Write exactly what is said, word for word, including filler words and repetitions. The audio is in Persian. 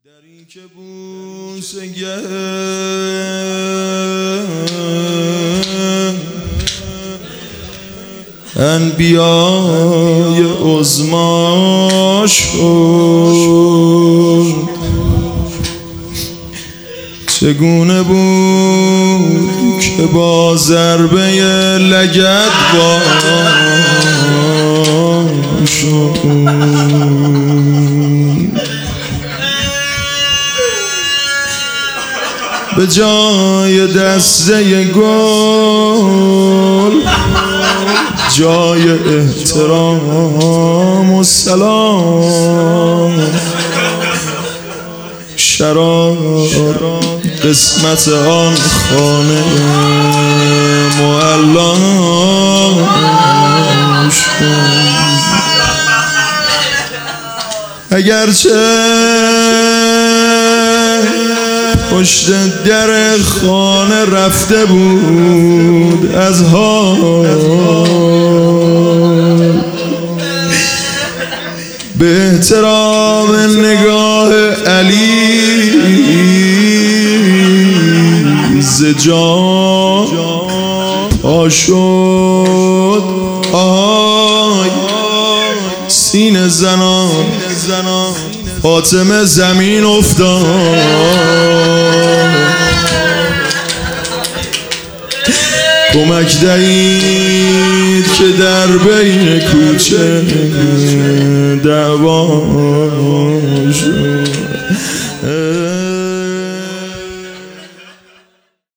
دری که بوسه گه انبیای عظما شد، چگونه بود که با ضربه لگد وا شد. به جای دسته گل جای احترام و سلام، شرار قسمت آن خانه معلا شد. اگرچه پشت در خانه رفته بود از حال، به احترام نگاه علی ز جا پا شد. آی سینه زنان فاطمه زمین افتاد، کمک دهید که در بین کوچه دعوا شد.